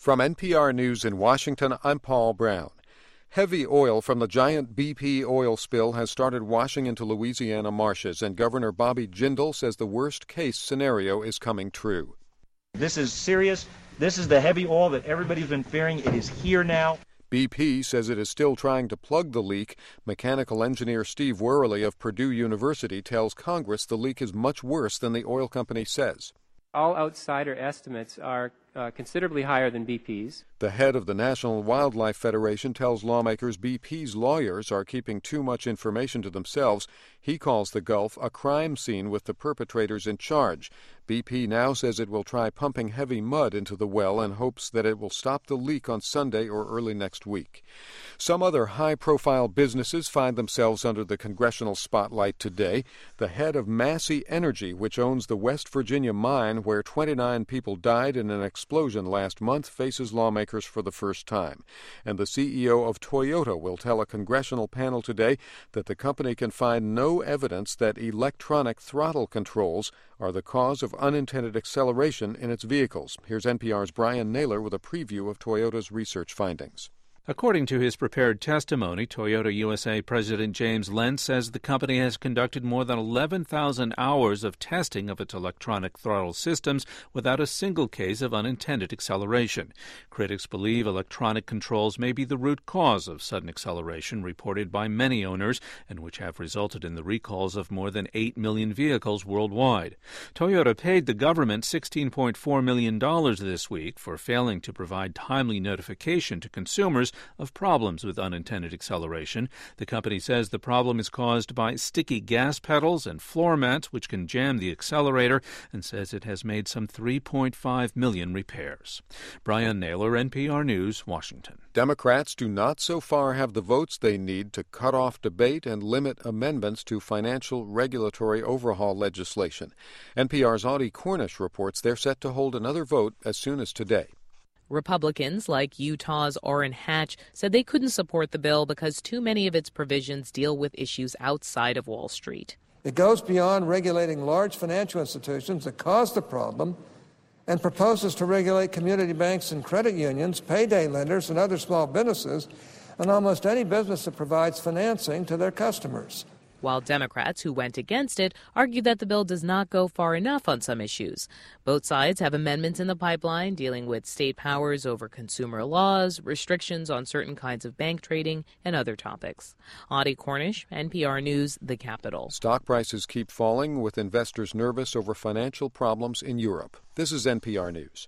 From NPR News in Washington, I'm Paul Brown. Heavy oil from the giant BP oil spill has started washing into Louisiana marshes, and Governor Bobby Jindal says the worst-case scenario is coming true. This is serious. This is the heavy oil that everybody's been fearing. It is here now. BP says it is still trying to plug the leak. Mechanical engineer Steve Worley of Purdue University tells Congress the leak is much worse than the oil company says. All outsider estimates are considerably higher than BP's. The head of the National Wildlife Federation tells lawmakers BP's lawyers are keeping too much information to themselves. He calls the Gulf a crime scene with the perpetrators in charge. BP now says it will try pumping heavy mud into the well and hopes that it will stop the leak on Sunday or early next week. Some other high-profile businesses find themselves under the congressional spotlight today. The head of Massey Energy, which owns the West Virginia mine where 29 people died in an explosion last month, faces lawmakers for the first time. And the CEO of Toyota will tell a congressional panel today that the company can find no evidence that electronic throttle controls are the cause of unintended acceleration in its vehicles. Here's NPR's Brian Naylor with a preview of Toyota's research findings. According to his prepared testimony, Toyota USA President James Lentz says the company has conducted more than 11,000 hours of testing of its electronic throttle systems without a single case of unintended acceleration. Critics believe electronic controls may be the root cause of sudden acceleration reported by many owners and which have resulted in the recalls of more than 8 million vehicles worldwide. Toyota paid the government $16.4 million this week for failing to provide timely notification to consumers of problems with unintended acceleration. The company says the problem is caused by sticky gas pedals and floor mats, which can jam the accelerator, and says it has made some 3.5 million repairs. Brian Naylor, NPR News, Washington. Democrats do not so far have the votes they need to cut off debate and limit amendments to financial regulatory overhaul legislation. NPR's Audie Cornish reports they're set to hold another vote as soon as today. Republicans, like Utah's Orrin Hatch, said they couldn't support the bill because too many of its provisions deal with issues outside of Wall Street. It goes beyond regulating large financial institutions that caused the problem and proposes to regulate community banks and credit unions, payday lenders, and other small businesses, and almost any business that provides financing to their customers. While Democrats who went against it argued that the bill does not go far enough on some issues. Both sides have amendments in the pipeline dealing with state powers over consumer laws, restrictions on certain kinds of bank trading, and other topics. Audie Cornish, NPR News, The Capitol. Stock prices keep falling with investors nervous over financial problems in Europe. This is NPR News.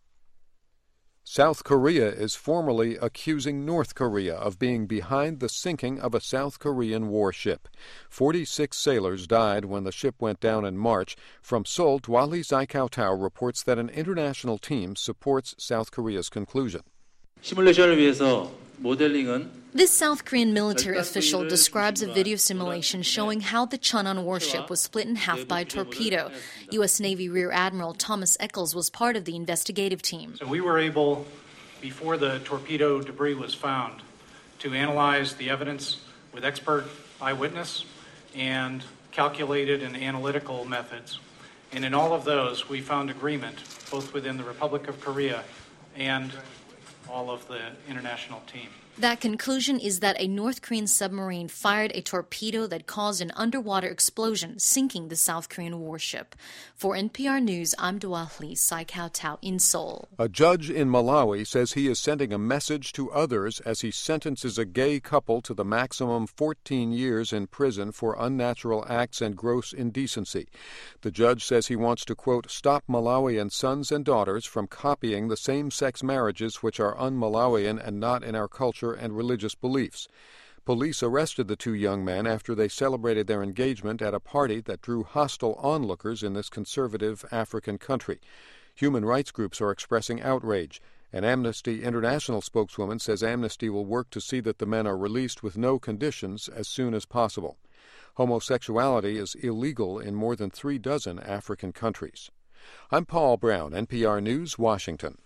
South Korea is formally accusing North Korea of being behind the sinking of a South Korean warship. 46 sailors died when the ship went down in March. From Seoul, Dwali Zaikautao reports that an international team supports South Korea's conclusion. 시뮬레이션을 위해서 This South Korean military official describes a video simulation showing how the Cheonan warship was split in half by a torpedo. U.S. Navy Rear Admiral Thomas Eccles was part of the investigative team. So we were able, before the torpedo debris was found, to analyze the evidence with expert eyewitness and calculated and analytical methods. And in all of those, we found agreement, both within the Republic of Korea and all of the international team. That conclusion is that a North Korean submarine fired a torpedo that caused an underwater explosion, sinking the South Korean warship. For NPR News, I'm Dwali Zaikautao in Seoul. A judge in Malawi says he is sending a message to others as he sentences a gay couple to the maximum 14 years in prison for unnatural acts and gross indecency. The judge says he wants to, quote, stop Malawian sons and daughters from copying the same-sex marriages which are un-Malawian and not in our culture and religious beliefs. Police arrested the two young men after they celebrated their engagement at a party that drew hostile onlookers in this conservative African country. Human rights groups are expressing outrage. An Amnesty International spokeswoman says Amnesty will work to see that the men are released with no conditions as soon as possible. Homosexuality is illegal in more than 36 African countries. I'm Paul Brown, NPR News, Washington.